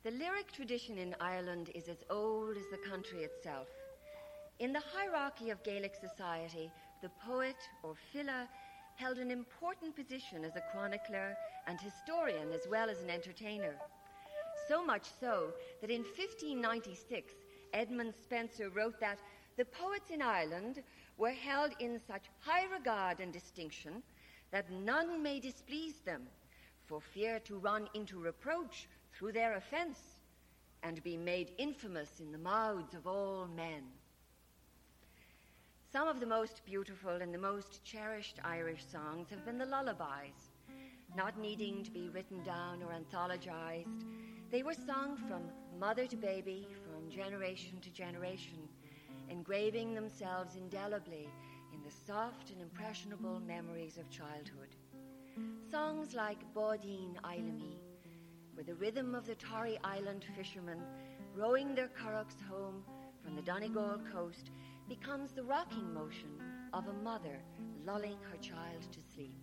The lyric tradition in Ireland is as old as the country itself. In the hierarchy of Gaelic society, the poet or fila held an important position as a chronicler and historian as well as an entertainer. So much so that in 1596, Edmund Spenser wrote that the poets in Ireland were held in such high regard and distinction that none may displease them, for fear to run into reproach through their offence, and be made infamous in the mouths of all men. Some of the most beautiful and the most cherished Irish songs have been the lullabies. Not needing to be written down or anthologized, they were sung from mother to baby, from generation to generation, engraving themselves indelibly in the soft and impressionable memories of childhood. Songs like Bodine Eilimi, where the rhythm of the Torrey Island fishermen rowing their currachs home from the Donegal coast becomes the rocking motion of a mother lulling her child to sleep.